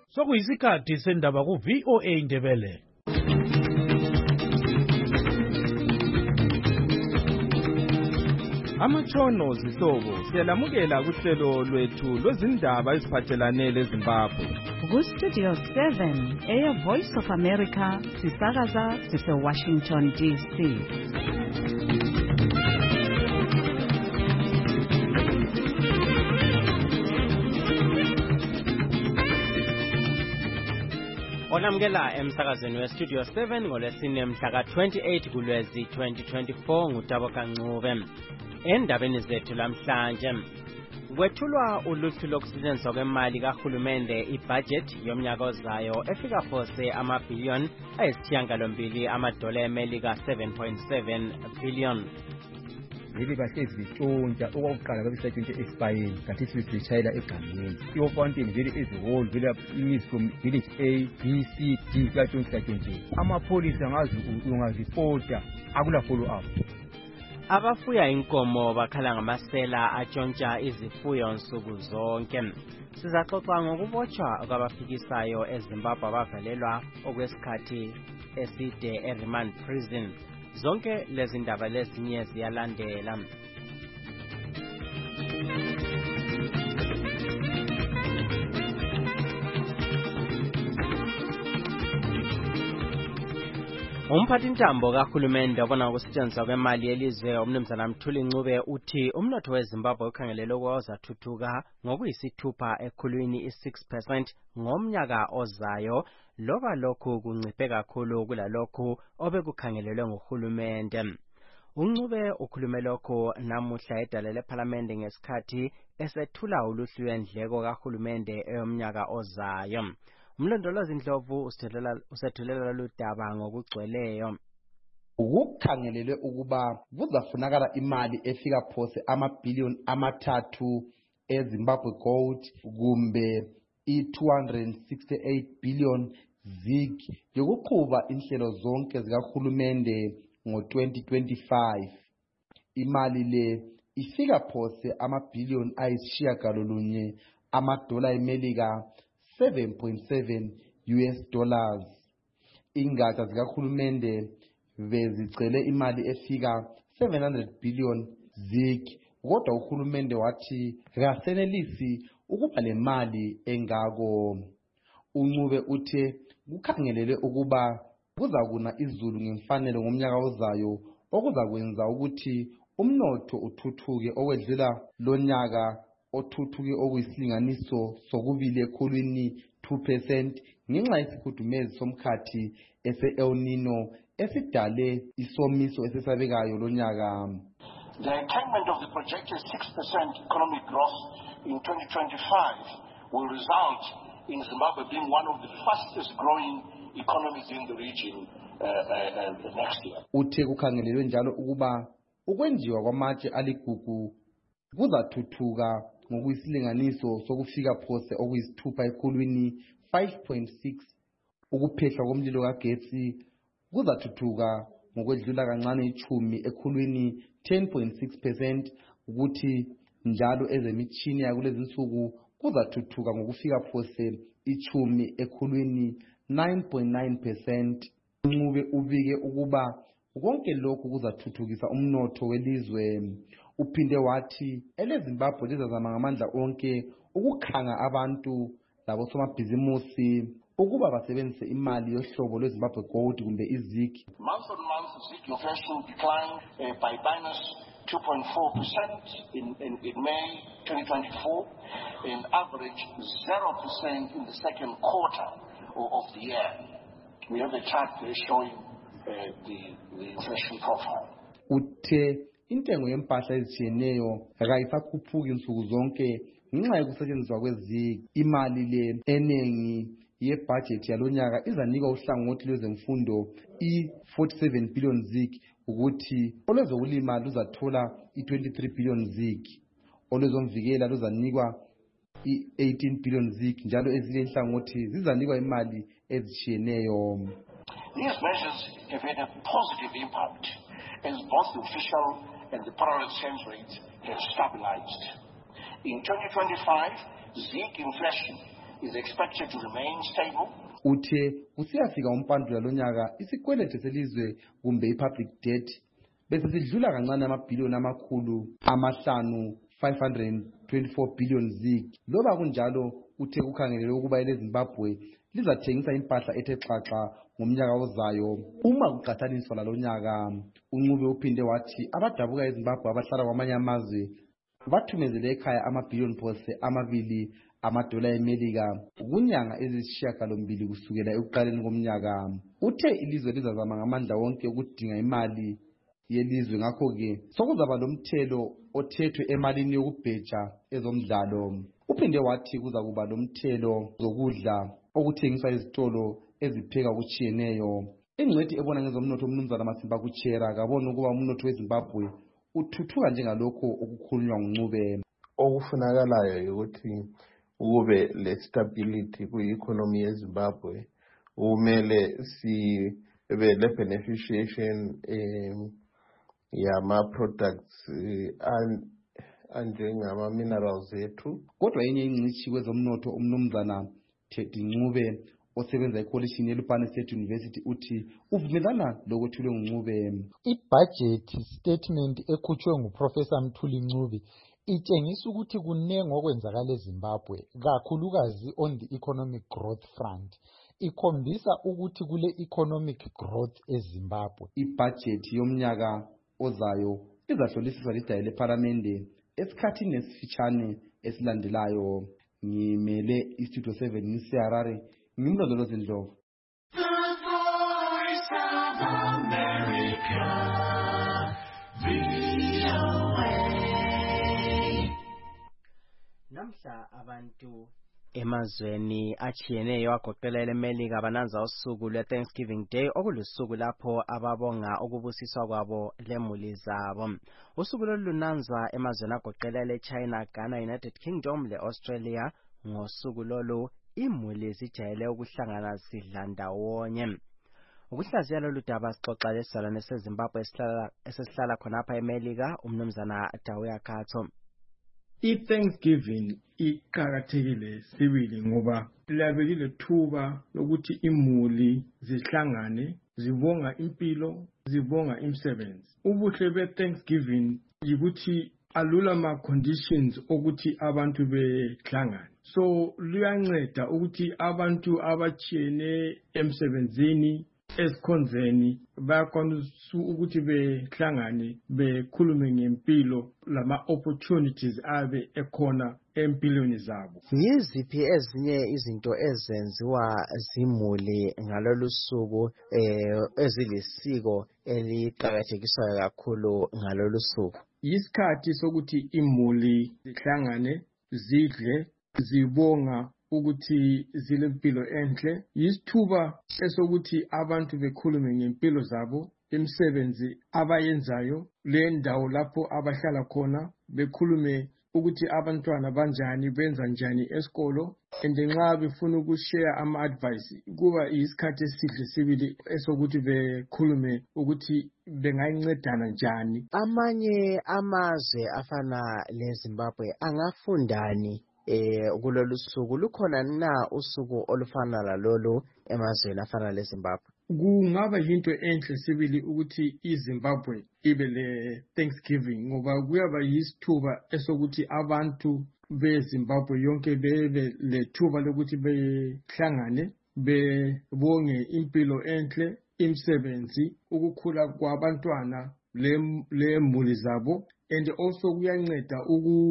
Sokuyisikhathi sendaba ku VOA Indebele. Amatshono zihlobo siyalamukela kuhlelo lwethu lwezindaba eziphathelane leZimbabwe. Ku-Studio 7 Air Voice of America sisakaza sise-Washington DC. Olamukela emsakazweni we-Studio 7 ngolwesine mhla ka-28 kuLwezi 2024 nguTabo Kancube. Endabeni zethu lamhlanje kwethulwa uluhlu lokusetshenziswa kwemali kahulumende ibudget yomnyaka ozayo efika phose amabhiliyoni ayisithiyagalombili amadola emelika 7.7 billion. Vele bahlezi zitshontsha okwakuqala babesatshontsha esipayeni kanti sesitshayela egameni. I-Ofountain vele ezihole vele imis from village A, B, C, D kuyatshontsha. Amapholisa ngazi ungazipota akula follow up. Abafuya inkomo bakhala ngamasela atshontsha izifuyo nsuku zonke. Sizaxoxa ngokubotshwa kwabafikisayo eZimbabwe abavalelwa okwesikhathi eside eRemand Prison. Zonke lezi ndaba lezinye ziyalandela. Umphathintambo kahulumende obona ukusetshenziswa kwemali yelizwe umnumzana Mthuli Ncube uthi umnotho weZimbabwe ukhangelelwe ukuzathuthuka ngokuyisithupha ekhulwini i-6% ngomnyaka ozayo, loba lokhu kunciphe kakhulu kulalokhu obekukhangelelwe nguhulumende. uNcube ukhulume lokho namuhla edale lePhalamende ngesikhathi esethula uluhlu lwendleko kahulumende eyomnyaka ozayo. Umlondolozi Ndlovu usethulela ludaba ngokugcweleyo. Ukukhangelelwe ukuba kuzafunakala imali efika phose amabhiliyoni amathathu eZimbabwe Gold kumbe i-268 billion ZiG yokuqhuba inhlelo zonke zikahulumende ngo-2025. Imali le ifika phose amabhiliyoni ayisishiyagalolunye amadola emelika 7.7 US dollars. Ingatsha zikahulumende bezicele imali efika 700 billion ZiG, kodwa uhulumende wathi kasenelisi ukuba le mali engako. uNcube uthe kukhangelelwe ukuba kuzakuna izulu ngemfanelo ngomnyaka ozayo okuzakwenza ukuthi umnotho uthuthuke okwedlula lonyaka othuthuke okuyisilinganiso sokubili ekhulwini 2% ngenxa yesikhudumezi somkhathi ese-El Nino esidale isomiso esesabekayo lonyaka. The attainment of the projected 6% economic growth in 2025 will result in Zimbabwe being one of the fastest growing economies in the region next year. Uthe kukhangelelwe njalo ukuba ukwenziwa kwamatshe aligugu kuzathuthuka ngokuyisilinganiso sokufika phose okuyisithupha ekhulwini 5.6. Ukuphehlwa komlilo kagetsi kuzathuthuka ngokwedlula kancane ichumi ekhulwini 10.6%. ukuthi njalo ezemitshini yakulezi nsuku kuzathuthuka ngokufika phose ichumi ekhulwini 9.9%. uNcube ubike ukuba konke lokhu kuzathuthukisa umnotho welizwe. Uphinde wathi eleZimbabwe lizazama ngamandla onke ukukhanga abantu labosomabhizimusi ukuba basebenzise imali yohlobo lweZimbabwe Gold kumbe iZiG. Month on month, ZiG inflation declined by -2.4% in May 2024 and average 0% in the second quarter of the year. We have a chart there showing the inflation profile. Uthe intengo yempahla ezitshiyeneyo akayisakhuphuki nsuku zonke ngenxa yokusetshenziswa kweZiG. Imali le enengi yebudget yalonyaka izanikwa uhlangothi lwezemfundo i-47 billion ZiG, ukuthi olwezokulima luzathola i-23 billion ZiG, olwezomvikela luzanikwa i-18 billion ZiG, njalo ezinye inhlangothi zizanikwa imali ezitshiyeneyo. These measures have had a positive impact as both the official and the parallel exchange rates have stabilized. In 2025, ZiG inflation is expected to remain stable. Uthe kusiyafika umpandula lonyaka isikwelede selizwe kumbe i-public debt bese sidlula kancane amabhiliyoni amakhulu amahlanu 524 billion zig. Loba kunjalo uthe kukhangelelwe ukuba eleZimbabwe lizathengisa impahla ethe xaxa ngomnyaka ozayo uma kuqathaniswa lalonyaka. UNcube uphinde wathi abadabuka eZimbabwe abahlala kwamanye amazwe bathumezele ekhaya amabhiliyoni phose amabili amadola eMelika kunyanga ezisishiyagalombili kusukela ekuqaleni komnyaka. Uthe ilizwe lizazama ngamandla wonke ukudinga imali yelizwe, ngakho-ke sokuzaba lomthelo othethwe emalini yokubheja ezomdlalo. Uphinde wathi kuza kuba lomthelo zokudla okuthengiswa ezitolo ezipheka okutshiyeneyo. Ingcwethi ebona ngezomnotho uMnumzana Masimba Kuchera kabona ukuba umnotho weZimbabwe uthuthuka njengalokho okukhulunywa nguNcube. Okufunakalayo ukuthi kube le stability kwi-economy yeZimbabwe, kumele sibe le beneficiation yama-products anjengama minerals ethu. Kodwa enye ingcitshi kwezomnotho uMnumzana Teddy Ncube osebenza ekolishini yeLupane State University uthi uvumelana lokwethulwe nguNcube. I-budget statement ekhutshwe nguProfessor Mthuli Ncube itshengisa ukuthi kunenge okwenzakala eZimbabwe kakhulukazi on the economic growth front. Ikhombisa ukuthi kule economic growth eZimbabwe. I-budget yomnyaka ozayo izahlolisiswa lidaya lePhalamende esikhathini esifitshane esilandelayo. Ngimele iStudio 7 ngiseHarare, ngimlondolozi Ndlovu. Namhla abantu emazweni achiyeneyo agoqela eMelika bananza usuku lwe-Thanksgiving Day okulusuku lapho ababonga ukubusiswa kwabo lemuli zabo. Usuku lolu lunanzwa emazweni agoqela leChina, Ghana, United Kingdom le-Australia. Ngosuku lolu imuli zijayele ukuhlangana zidla ndawonye. Ukuhlaziya lolu daba sixoxa lesizalwane seZimbabwe esesihlala khonapha eMelika, uMnumzana Dawuya Khatho. I-Thanksgiving iqakathekile sibili ngoba labelile thuba lokuthi imuli zihlangane zibonga impilo, zibonga imisebenzi. Ubuhle be-Thanksgiving yikuthi alula ma-conditions ukuthi abantu behlangane. So luyanceda ukuthi abantu abachiyene emsebenzini esikhonzeni bayakwanisa ukuthi behlangane bekhulume ngempilo lama-opportunities abe ekhona empilweni zabo. Yiziphi ezinye izinto ezenziwa zimuli ngalolu suku ezilisiko eliqakathekiswayo kakhulu ngalolu suku? Yisikhathi sokuthi imuli zihlangane zidle zibonga ukuthi zilempilo enhle. Yisithuba esokuthi abantu bekhulume ngempilo zabo, imisebenzi abayenzayo, le ndawo lapho abahlala khona, bekhulume ukuthi abantwana banjani, benza njani esikolo, nxa befuna ukushare ama-advice kuba yisikhathi esihle sibili esokuthi bekhulume ukuthi bengayincedana njani. Amanye amazwe afana leZimbabwe angafundani kulolu suku? Lukhona na usuku olufana lalolu emazweni afana leZimbabwe? Kungaba yinto enhle sibili ukuthi iZimbabwe ibe le Thanksgiving ngoba kuyaba yisithuba esokuthi abantu beZimbabwe yonke bebe lethuba lokuthi behlangane bebonge impilo enhle, imisebenzi, ukukhula kwabantwana lemuli zabo, and also kuyanceda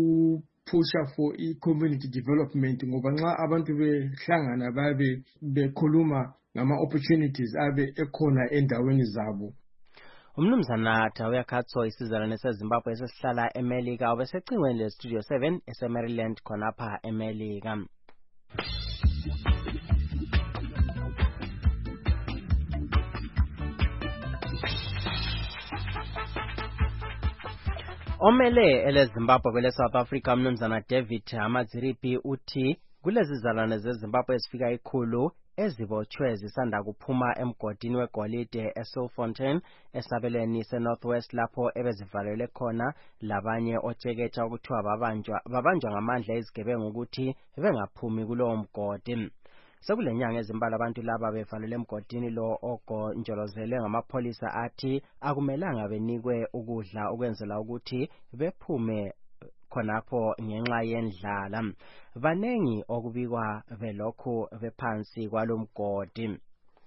pusha for i-community development ngoba nxa abantu behlangana babe bekhuluma ngama-opportunities abe ekhona endaweni zabo. Umnumzana Dawuya Khatho isizalwane seZimbabwe esesihlala eMelika ubesecingweni leStudio 7 eseMaryland khonapha eMelika. Omele eleZimbabwe kwele South Africa uMnumzana David Amadziripi uthi kulezi zalwane zeZimbabwe ezifika ikhulu ezibotshwe zisanda kuphuma emgodini wegolide eSilfontein esabelweni seNorthwest lapho ebezivalelwe khona labanye otsheketsha ukuthiwa babanjwa ngamandla ezigebengu ukuthi bengaphumi kulowo mgodi. Sekulenyanga ezimbalwa abantu laba bevalelwe emgodini lo ogonjolozele ngamapholisa athi akumelanga benikwe ukudla ukwenzela ukuthi bephume khonapho ngenxa yendlala. Banengi okubikwa belokhu bephansi kwalomgodi.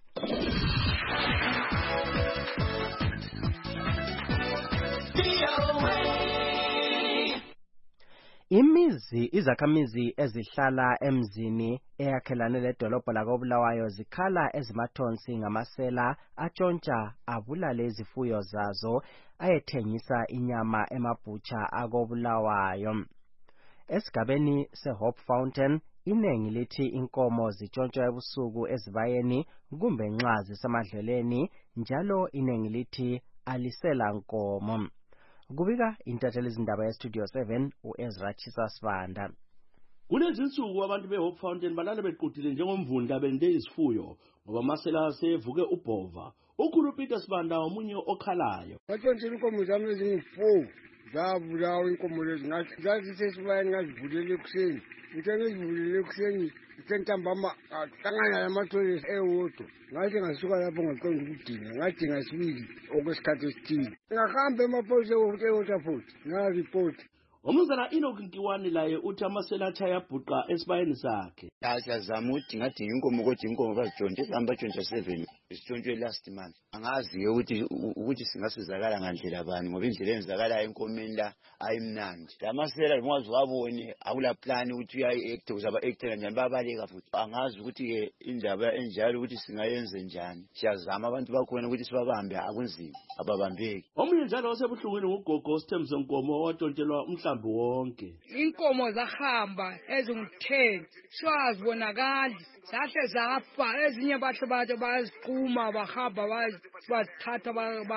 Izakhamizi ezihlala emzini eyakhelane ledolobho lakoBulawayo zikhala ezimathonsi ngamasela atshontsha abulale izifuyo zazo ayethengisa inyama emabhutsha akoBulawayo. Esigabeni seHope Fountain inengi lithi inkomo zitshontsha ebusuku ezibayeni kumbe nxa zisemadleleni njalo inengi lithi alisela nkomo. Kubika intatheli izindaba yeStudio 7 uEzra Chisasvanda. Kulezi insuku abantu beHope Fountain balale bequtile njengomvundla bende izifuyo ngoba amasela asevuke ubhova. Ukhulu Peter Sibanda omunye okhalayo. Batshontshile inkomo zami ezingu-4 zabulawa inkomo lezi ngathi sesibayeni ngazivulele ekuseni. Ngithe ngizivulele ekuseni ntambama hlangana namathoyizi ewodwa. Ngathi ngasuka lapho ngaqonda ukudinga ngadinga sibili okwesikhathi esithile. Ngahamba emaphoyisa eWaterford ngaripoti. Umnumzana Enoch Nkiwani laye uthi amasela atshaya bhuqa esibayeni sakhe. Siyazama udinga inkomo kodwa inkomo bazitshontshe hamba tshontsha 7 isitshontshe last month. Angazi ukuthi singasizakala ngandlela bani ngoba indlela enzakala enkomeni la ayimnandi. Lamasela mwazi wabone akula plan ukuthi uya-act uzaba actor njani babaleka futhi. Angazi ukuthi indaba enjalo ukuthi singayenze njani. Siyazama abantu bakhona ukuthi sibabambe akunzima ababambeki. Omunye njalo osebuhlungwini ngugogo Sithembiso Nkomo owatshontshelwa umhlambi wonke. Inkomo zahamba ezingu-10 swazibonakali zahle zafa ezinye bahle bathi baziquma bahamba bazithatha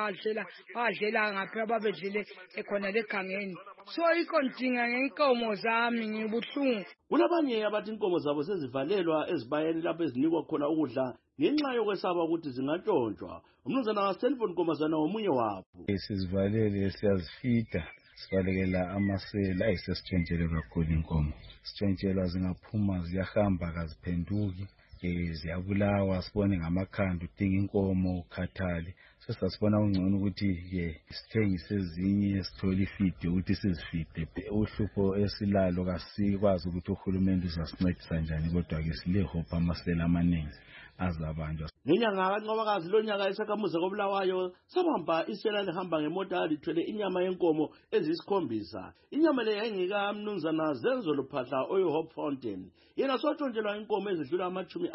badlela ngapha babedlile ekhona legangeni. So ikontinga ngenkomo zami ngibuhlungu. Kulabanye abathi inkomo zabo sezivalelwa ezibayeni lapho ezinikwa khona ukudla ngenxa yokwesaba ukuthi zingatshontshwa. Umnumzana Stanford Nkombazana omunye wabo. Sizivalele siyazifida. Sibalekela amasela ayisesitshontshelwe kakhulu inkomo. Sitshontshelwa zingaphuma ziyahamba kaziphenduki ziyabulawa sibone ngamakhanda udinga inkomo ukhathale. Sesasibona ungcono ukuthi sithengise ezinye sithole ifide ukuthi sizifide. Uhlupho esilalo kasikwazi ukuthi uhulumende uzasincedisa njani kodwa ke silehope amasela amaningi azabanjwa. Ngenyanga kaNcwabakazi lonyaka esakhamuza koBulawayo sabamba isela lihamba ngemota lithwele inyama yenkomo eziyisi7. Inyama le yayingeka mnumzana Zenzo Luphahla oyiHope Fountain. Yena swatshontshelwa inkomo ezidlula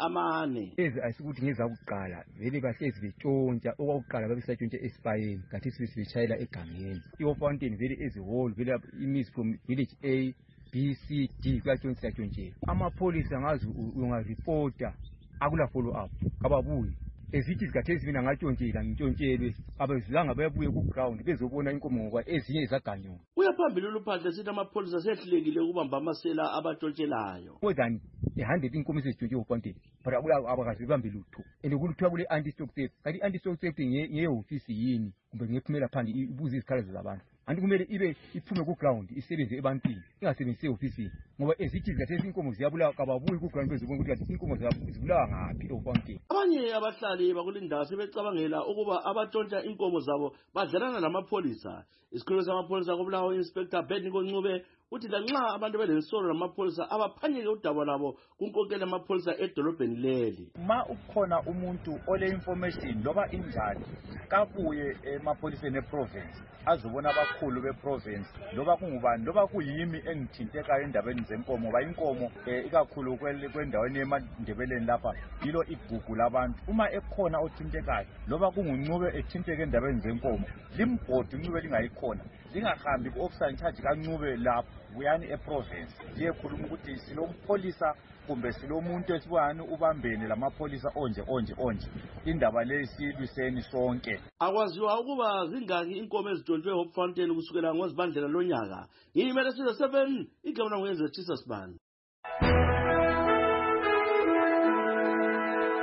40. Ezi ayisikuthi ngezakuqala vele bahlezi betshontsha okwakuqala babesatshontshe esibayeni kanti sibitshayela egangeni. iHope Fountain vele ezihole vele imizi from village A B C D kuyatshontshelwa. Amapholisa ngazi ungaripota akula follow up kababuyi ezithi zikhathezi mina ngatshontshela ngintshontshelwe abezilanga bayabuye ku ground bezobona inkomo ngoba ezinye izaganywa. Uyaphambili uLuphandle sithi amapholisa sehlulekile ukubamba amasela abatshontshelaayo. More than 100 inkomo ezitshontshe uPonte but abakazi bambe lutho enikuthiwa kule anti-stock theft kanti anti-stock theft ngeyehofisi yini kumbe ngephumela phandle ibuza izikhalazo zabantu. Anti kumele ibe iphume ku ground isebenze ebantwini ingasebenzisi ehofisini ngoba ezithi zikhathezi inkomo ziyabulawa kababuyi ku ground bezobona ukuthi inkomo zibulawa ngaphi eFountain. Abanye abahlali bakulindawo sebecabangela ukuba abatshontsha inkomo zabo badlalana namapholisa. Isikhulu samapholisa koBulawayo Inspector Beniko Ncube uthi lanxa abantu belensolo namapholisa abaphanyeke udaba labo kunkonkela amapholisa edolobheni leli. Ma ukhona umuntu ole information loba injali kabuye emapholiseni eprovince azobona abakhulu beprovince loba kungubani loba kuyimi engithintekayo endabeni zenkomo ngoba inkomo ikakhulu kwendaweni eMandebeleni lapha yilo igugu labantu. Uma ekhona othintekayo loba kunguNcube ethinteke endabeni zenkomo limbhodi uNcube lingayikhona lingahambi ku-officer in charge kaNcube lapho buyani eprovince liyekhuluma ukuthi silompolisa kumbe silomuntu esibani ubambene lamapholisa onje indaba le silwiseni sonke. Akwaziwa ukuba zingaki inkomo ezitshontshe eHope Fountain kusukela ngoZibandlela lonyaka. Ngiyimele Studio 7 igama langu Ezra Chisasvanda.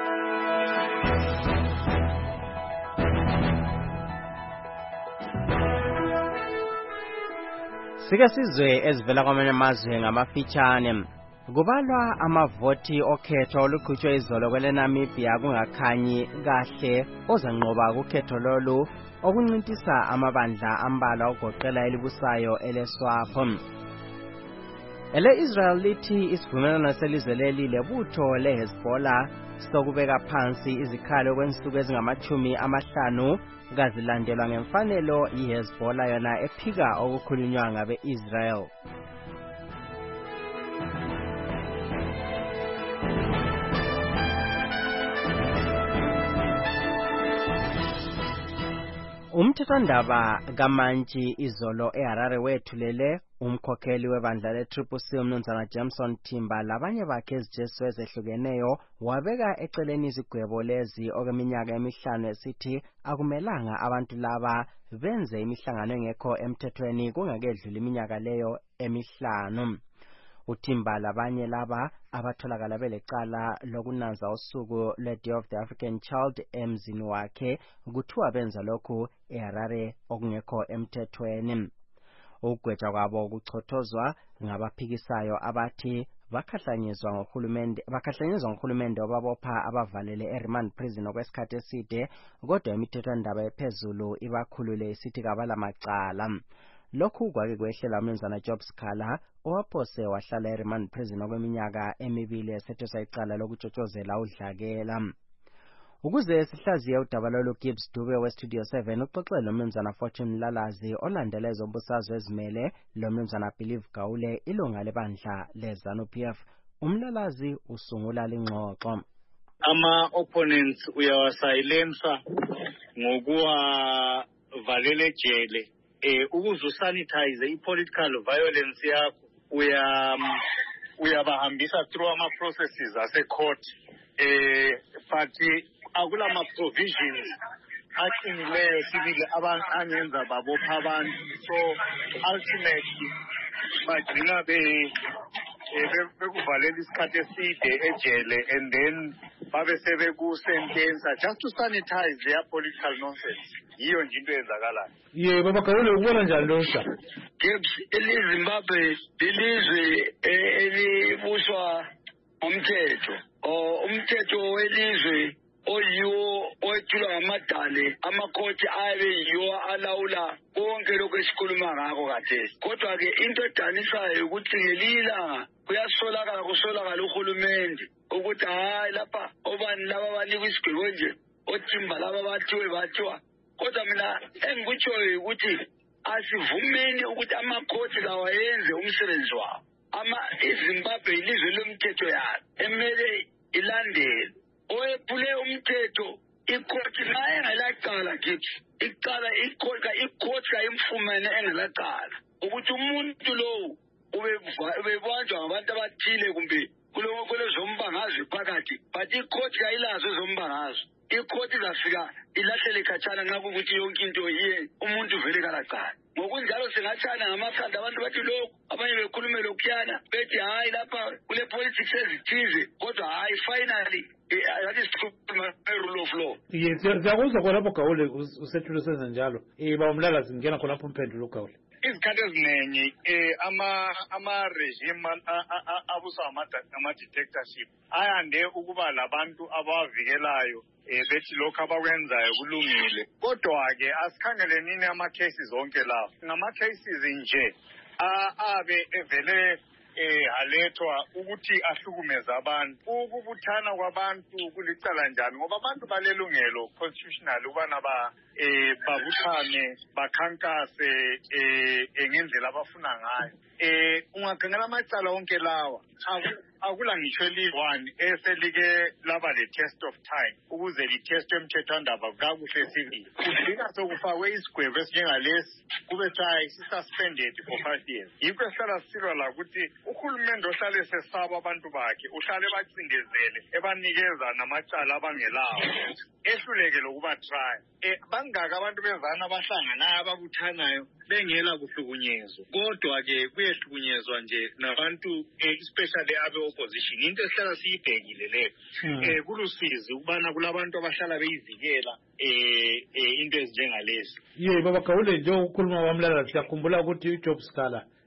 Sike sizwe ezivela kwamanye amazwe ngamafitshane. Kubalwa amavoti okhetho olukhutshwe izolo kwele Namibia kungakhanyi kahle ozanqoba kukhetho lolu okuncintisa amabandla ambalwa ogoqela elibusayo eleSWAPO. Israel lithi isivumelwano selizwe leli lebutho leHezbollah sokubeka phansi izikhalo kwensuku ezingama-50 kazilandelwa ngemfanelo iHezbollah yona ephika okukhulunywa ngabe-Israel. Umthethwandaba kaMantshi izolo eHarare wethulele umkhokheli webandla le-CCC umnumzana Jameson Thimba labanye bakhe ezijesu ezehlukeneyo wabeka eceleni izigwebo lezi okweminyaka emihlanu esithi akumelanga abantu laba benze imihlangano engekho emthethweni kungakedluli iminyaka leyo emihlanu. Uthimba labanye laba abatholakala belecala lokunanza usuku le-Day of the African Child emzini wakhe kuthiwa benza lokhu eHarare okungekho emthethweni. Ukugwetshwa kwabo kuchothozwa ngabaphikisayo abathi bakhahlanyezwa ngohulumende obabopha abavalele eRemand Prison okwesikhathi eside kodwa imithethwandaba ephezulu ibakhulule isithi kabala macala. Lokhu kwake kwehlela umnumzana Job Sikhala owaphose wahlala eRemand Prison okweminyaka emibili esetheswa icala lokutshotshozela udlakela. Ukuze sihlaziye udaba lolu Gibbs Dube weStudio 7 uxoxele umnumzana Fortune Lalazi olandela ezombusazwe ezimele lo mnumzana Believe Gawule ilunga lebandla leZANU-PF. Umlalazi usungula lingxoxo. Ama-opponents uyawasayilensa ngokuwa valele jele ukuze usanitize i-political violence yakho uyabahambisa through ama-processes ase-court but akula ma-provisions aqinileyo sibili angenza babopha abantu so ultimately bagcina bekuvalela isikhathi eside ejele and then babe sebekusentensa just to sanitize their political nonsense. Yiyo nje into eyenzakalayo. Yebo bakawule ukubona njani lo mhlaba? Zimbabwe lilizwe elibuswa umthetho. Umthetho welizwe oyiwo oyethulwa ngamadale amakhoti abe yiwo alawula konke lokho esikhuluma ngakho khathesi. Kodwa ke into edanisayo ukuthi ngelilanga kusolakala uhulumende ukuthi hayi lapha obani laba banikwa isigwebo nje othimba laba bathiwa. Kodwa mina engikutshoyo ukuthi asivumeni ukuthi amakhoti lawa yenze umsebenzi wawo. iZimbabwe ilizwe lomthetho yayo emele ilandele. Oyephule umthetho ikhothi naye engelacala kithi ikhothi kayimfumene engelacala ukuthi umuntu lo ubebanjwa ngabantu abathile kumbe kulezombangazwe phakathi but ikhothi kayilazo ezombangazwe. Ikhothi zafika ilahlele khatshana nxa kukuthi yonke into yiye umuntu vele kalacala. Ngokunjalo singatshana ngamakhanda abantu bathi lokhu abanye bekhulume lokhuyana bethi hayi lapha kule politics ezithize kodwa hayi finally that is rule of law. Yes, siyakuzwa khonapho Gawule usethule senza njalo. Bawumlala zingena khonapho umphendulo uGawule. Izikhathi eziningi ama-regime abuswa ama-dictatorship ayande ukuba labantu abawavikelayo bethi lokhu abakwenzayo kulungile. Kodwa-ke asikhangelenini ama-cases zonke lawo. Ngama-cases nje abe evele alethwa ukuthi ahlukumeze abantu. Ukubuthana kwabantu kulicala njani ngoba abantu balelungelo constitutional ukubana babuthane bakhankase ngendlela abafuna ngayo. Ungakhangela amacala onke lawa akula ngisho eli-1 eselike laba le-test of time ukuze li-testwe emthethwandaba kakuhle sibili. Kudlika sokufakwe isigwebo esinjengalesi kube try suspended for 5 years. Yikho esihlala sisilwa la ukuthi uhulumende ohlale sesaba abantu bakhe uhlale bacindezele ebanikeza namacala abangelawo ehluleke lokuba try. Bangaka abantu bezana abahlanganayo ababuthanayo bengela kuhlukunyezwa. Kodwa-ke kuyehlukunyezwa nje nabantu especially abe-opposition. Into esihlala siyibhekile leyo. Kulusizi ukubana kulabantu abahlala beyivikela into ezinjengalezi. Baba Gawule nje ukukhuluma kwamlala siyakhumbula ukuthi uJob Sikhala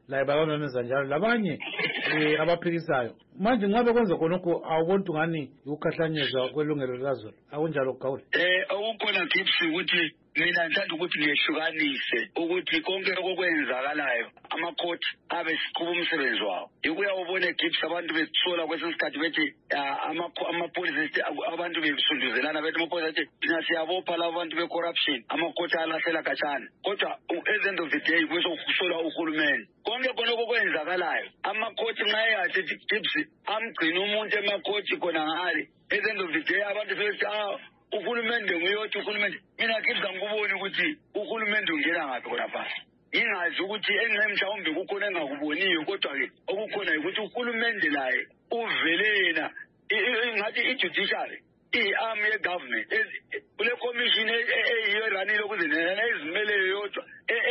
la bakamemeza njalo labanye abaphikisayo manje ngabe kwenza khonokho awubontu ngani ukukhahlanyezwa kwelungelo lazo akunjalo Gawule okukhona tips ukuthi mina ngithanda ukuthi ngiyehlukanise ukuthi konke okwenzakalayo amakhoti abe siqhuba umsebenzi wawo ikuya ubone tips abantu bethola kwesikhathi bethi amapolisi abantu besunduzelana bethi amapolisi athi thina siyabopha labo bantu be-corruption amakhoti alahlela khatshana kodwa at the end of the day kusokusolwa uhulumeni konke khonokho okwenzakalayo amakhoti nxa eyathi tips amgcina umuntu emakhoti khona ngale at the end of the day abantu sebethi uhulumende nguyothi uhulumende mina kidza ngikuboni ukuthi uhulumende ungena ngaphi khona phasi ingazi ukuthi mhlawumbe kukhona engakuboniyo kodwa-ke okukhona ukuthi uhulumende laye uvele yena ngathi i-judiciary i-arm ye-government kule commission eyiyo eranile ukuze nena ezimeleyo yodwa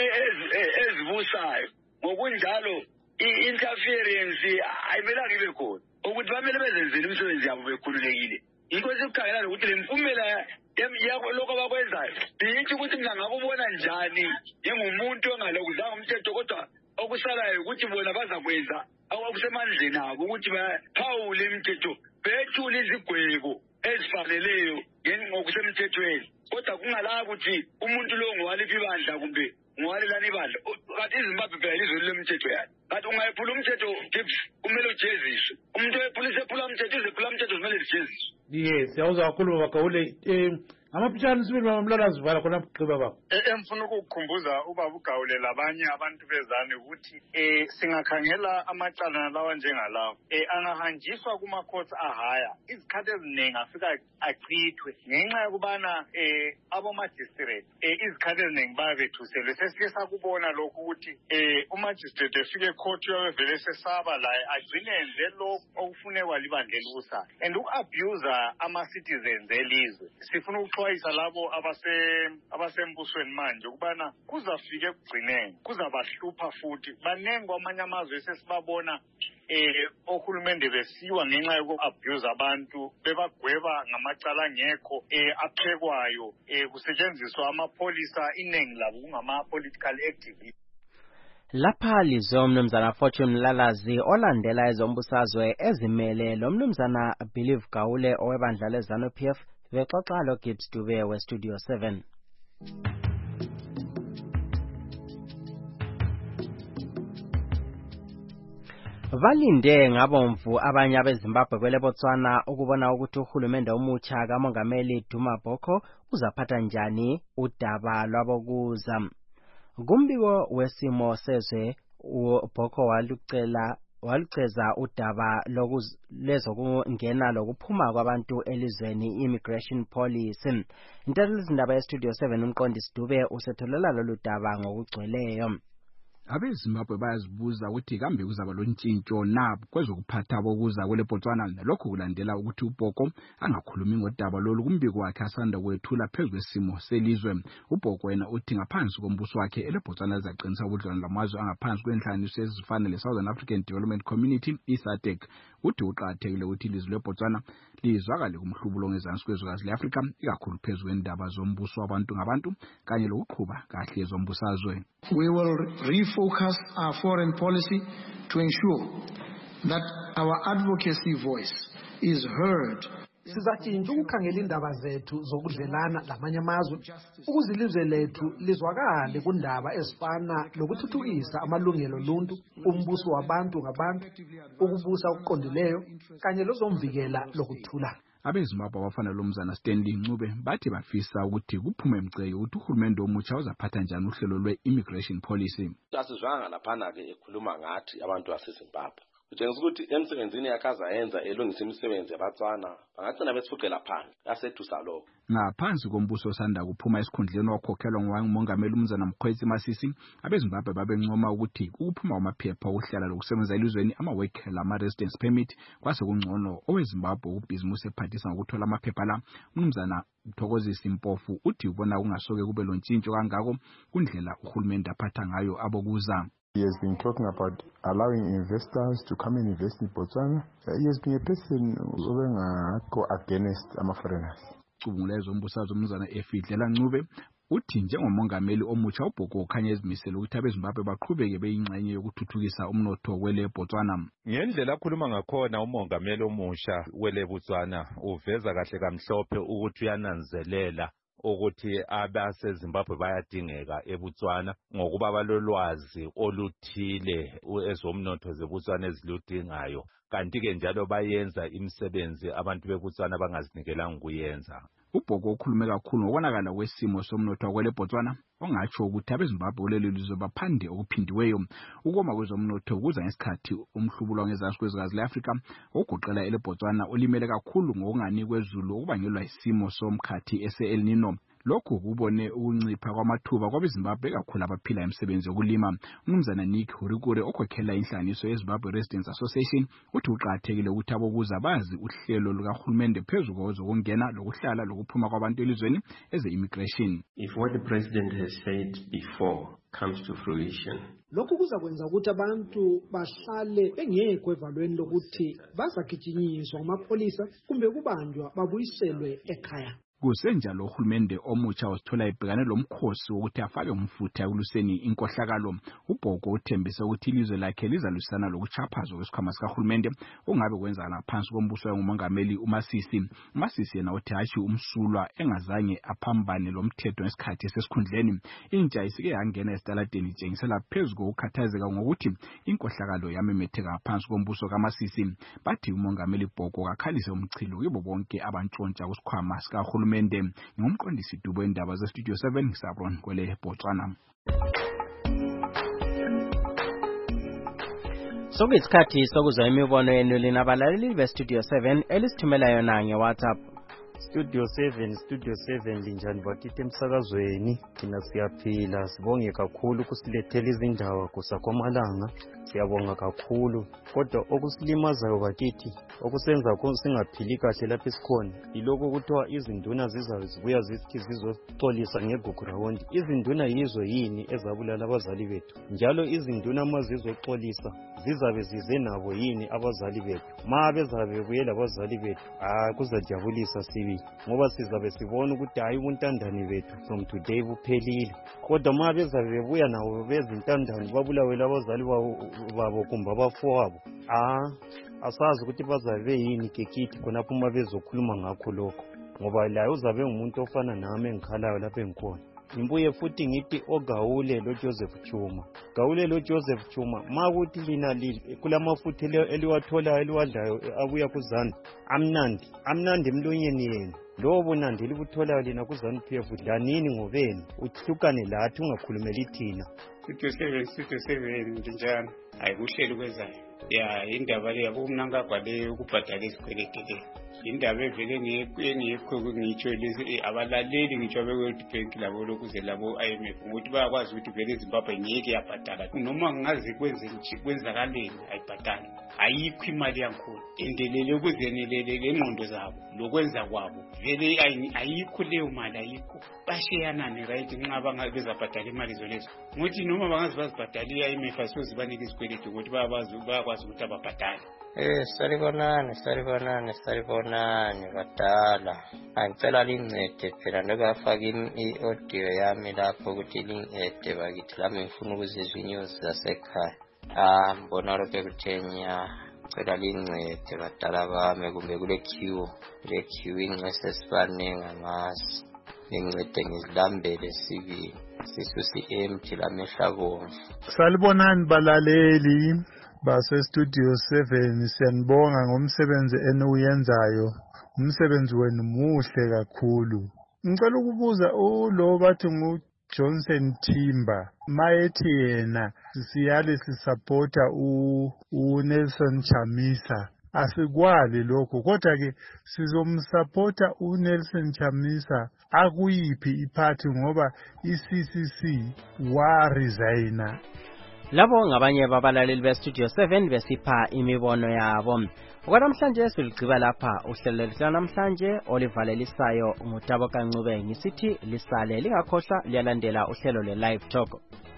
ezibusayo ngokunjalo i-interference ayimelanga ibe khona ukuthi bamele bezenzele imisebenzi yabo bekhululekile yinto esikukhangela ukuthi le mpumela yakho lokho abakwenzayo yithi ukuthi mina ngakubona njani njengomuntu ongalokuzanga umthetho kodwa okusalayo ukuthi bona bazakwenza okusemandleni abo ukuthi baphawule imithetho bethule izigwebo ezifaneleyo ngokusemthethweni kodwa kungalaka ukuthi umuntu lo ngowaliphi ibandla kumbe ngowalelani ibandla kanti iZimbabwe phela ilizwe lemithetho yayo kanti ungayephula umthetho kumele ujeziswe umuntu ephula umthetho izephula umthetho kumele zijeziswe yes siyawuzwa kakhulu baba Gawule amaphishana sibili bamlalazi vala khona gqiba baba emfuna ukukhumbuza ubaba uGawule labanye abantu bezane ukuthi singakhangela amacala lawa njengalawo angahanjiswa kuma-courts ahaya izikhathi eziningi afika achithwe ngenxa yokubana abomagistrate izikhathi eziningi bayabethuselwe sesike sakubona lokhu ukuthi umagistrate efike ecourt uyabevele sesaba laye agcine enze lokhu okufunekwa libandla elibusayo and uku-abuser ama-citizens elizwe sifuna ukuxwayisa labo abasembusweni manje ukubana kuzafika ekugcineni kuzabahlupha futhi baningi kwamanye amazwe esesibabona ohulumende besiwa ngenxa yoku-abuse abantu bebagweba ngamacala angekho aphekwayo kusetshenziswa amapholisa iningi labo kungama-political activists lapha lizwe umnumzana Fortune Mlalazi olandela ezombusazwe ezimele lo mnumzana Believe Gawule owebandla leZANU-PF bexoxa lo Gibbs Dube weStudio 7 balinde ngabomvu abanye abeZimbabwe kwele Botswana ukubona ukuthi uhulumende omutsha kaMongameli Duma Boko uzaphatha njani udaba lwabokuza kumbiko wesimo sezwe uBoko waluceza udaba lezokungena lokuphuma kwabantu elizweni immigration policy intelo izindaba yeStudio 7 umqondisi Dube usetholela lolu daba ngokugcweleyo abeZimbabwe bayazibuza ukuthi kambe kuzaba lontshintsho na kwezokuphatha bokuza kwele Botswana lokho kulandela ukuthi uBoko angakhulumi ngodaba lolu kumbiko wakhe asanda kwethula phezulu kwesimo selizwe uBoko yena uthi ngaphansi kombuso wakhe ele Botswana ezaqinisa ubudlelwano lamazwe angaphansi kwenhlanganiso ezifana leSouthern African Development Community iSADC uthi uqathekile ukuthi ilizwe leBotswana lizwakale kumhlubulo ngezansi kwezwekazi leAfrika ikakhulu phezulu kwendaba zombuso wabantu ngabantu kanye lokuqhuba kahle zombusazwe. We will refocus our foreign policy to ensure that our advocacy voice is heard. Sizatshintsha ukukhangela indaba zethu zokudlelana lamanye amazwe ukuze ilizwe lethu lizwakale kundaba ezifana lokuthuthukisa amalungelo oluntu umbuso wabantu ngabantu ukubusa okuqondileyo kanye lozomvikela lokuthula abeZimbabwe abafana lomzana Stanley Ncube bathi bafisa ukuthi kuphume emceke ukuthi uhulumende omutsha uzaphatha njani uhlelo lwe-immigration policy. Asizwanga laphana ke ekhuluma ngathi abantu baseZimbabwe kutshengisa ukuthi emsebenzini yakaza yenza elungisa imisebenzi yabatswana bangagcina bethuqela phansi yasethusa lokho. Ngaphansi kombuso osanda kuphuma esikhundleni wakhokhelwa ngumongameli umzana Mkhwetsi Masisi abeZimbabwe babencoma ukuthi ukuphuma kwamaphepha okuhlala lokusebenza elizweni ama-work lama-residence permit kwase kungcono oweZimbabwe ubhizimusi ephathisa ngokuthola amaphepha la umzana Thokozisi Mpofu uthi ubona kungasoke kube lontshintsho kangako kundlela uhulumende aphatha ngayo abokuza. He has been talking about allowing investors to come and invest in Botswana. He has been a person who go against foreigners. Cubungula ezombusazwe umzana Efidlela Ncube uthi njengomongameli omutsha uBhoko ukhanya ezimisele ukuthi abeZimbabwe baqhubeke beyingxenye yokuthuthukisa umnotho wele Botswana. Ngendlela akhuluma ngakhona umongameli omusha wele Botswana uveza kahle kamhlophe ukuthi uyananzelela ukuthi abaseZimbabwe bayadingeka eBotswana ngokuba balolwazi oluthile ezomnotho zeBotswana eziludingayo, kanti-ke njalo bayenza imisebenzi abantu beBotswana bangazinikelang ukuyenza. uBhoko ukhulume kakhulu ngokubonakala kwesimo somnotho kwele Botswana ongatsho ukuthi abeZimbabwe kuleli lizwe baphande okuphindiweyo ukoma kwezomnotho kuza ngesikhathi umhlubulo ngezansi kwezikazi leAfrika ogoqela ele Botswana olimele kakhulu ngokungani kwezulu okubangelwa isimo somkhathi ese-El Nino. Lokhu kubone ukuncipha kwamathuba kwabeZimbabwe kakhulu abaphila imisebenzi yokulima. Umnumzana Nick Hurikure okhokhela inhlanganiso yeZimbabwe Residents Association uthi uqakathekile ukuthi abokuza bazi uhlelo lukahulumende phezu kwezokungena lokuhlala lokuphuma kwabantu elizweni eze-immigration. If what the president has said before comes to fruition, lokhu kuza kwenza ukuthi abantu bahlale bengekho evalweni lokuthi bazagijinyiswa ngamapolisa kumbe kubanjwa babuyiselwe ekhaya. Kusenjalo uhulumende omutsha wasithola ebhekane lomkhosi wokuthi afake umfutho ekuluseni inkohlakalo. uBhoko uthembise ukuthi ilizwe lakhe lizalusana lokuchaphazwa kwesikhwama sikahulumende ongabe kwenzakala ngaphansi kombuso ngumongameli uMasisi. uMasisi yena uthi hashi umsulwa engazange aphambane lomthetho ngesikhathi esesikhundleni. Intsha isike yangena esitaladeni itshengisela phezu kokukhathazeka ngokuthi inkohlakalo yamemetheka ngaphansi kombuso kaMasisi. Bathi umongameli uBhoko kakhalise umchilo kibo bonke abantshontsha kwesikhwama sikahulumende. Ngumqondisi Dubo indaba ze Studio 7 ngisabron kwele Botswana. Sokuyisikhathi sokuzwa imibono yenu lina abalaleli be Studio 7 elisithumela yona ngeWhatsApp. Studio 7 linjani bakithi emsakazweni? Thina siyaphila, sibonge kakhulu kusilethela izindaba kusakwamalanga. Siyabonga kakhulu, kodwa okusilimazayo bakithi okusenza singaphili kahle lapha esikhona yiloko kuthiwa izinduna zizazibuya zithi zizoxolisa ngeGugurawundi. Izinduna yizo yini ezabulala abazali bethu? Njalo izinduna uma zizoxolisa zizabe zize nabo yini abazali bethu? Ma bezabe buyela abazali bethu kuzajabulisa sibi, ngoba sizabe sibona ukuthi hayi ubuntandane bethu from today buphelile. Kodwa ma bezabe bebuya nabo bezintandane babulawela abazali babo kumbe abafowabo, asazi ukuthi bazabe yini kekithi khonapho uma bezokhuluma ngakho lokho, ngoba la uzabe ngumuntu ofana nami engikhalayo lapha engikhona. Ngibuye futhi ngithi oGawule lo Joseph Chuma, Gawule lo Joseph Chuma, ma kuthi lina kulamafutha eliwatholayo eliwadlayo abuya kuZanu amnandi emlonyeni yenu. Lo bunandi libutholayo lina kuZanu PF dlanini ngobeni uhlukane lathi ungakhulumeli thina. Studio 7 njani? Ayikuhleli kwezayo. Ya indaba le yabo umnankagwa le ukubhadala isikweleti le. Indaba evele ngiyekho ngitsho lezi abalaleli ngitsho beWorld Bank labo lokuze labo IMF ukuthi bayakwazi ukuthi vele eZimbabwe ngeke yabhadala noma ngazi kwenzakaleni ayibhadala. Ayikho imali yankulu endelele ukuzenelele lengqondo zabo lokwenza kwabo vele ayikho leyo mali, ayikho. Bashiyanane right nxa bangabezabhadala imali zolezo ngothi noma bangazi bazibhadala IMF asozibanike isikweleti ukuthi bayakwazi ukuthi ababhadale. Saribonani badala. Angicela lincede phela ndokafaka i-audio yami lapho ukuthi lincede bakithi lami ngifuna ukuzizwa inews zasekhaya. Mbona lokho kuthenya cela lincede badala bami kumbe kule queue ingcese sibaningi amazi. Lincede ngizilambele sibili sisusi empty lamehla bomvu. Salibonani balaleli base Studio 7, siyanibonga ngomsebenzi eniwenzayo. Umsebenzi wenu muhle kakhulu. Ngicela ukubuza lo bathi Johnson Timber mayethi yena siyale sisupporta uNelson Chamisa. Asikwali lokho kodwa ke sizomsupporta uNelson Chamisa akuyiphi iparty ngoba iCCC waresigna. Labo ngabanye babalaleli be Studio 7 besipha imibono yabo. Okwanamhlanje siligciba lapha uhlelo lwanamhlanje olivalelisayo ngutabo kancube ngisithi lisale lingakhohlwa liyalandela uhlelo le live talk.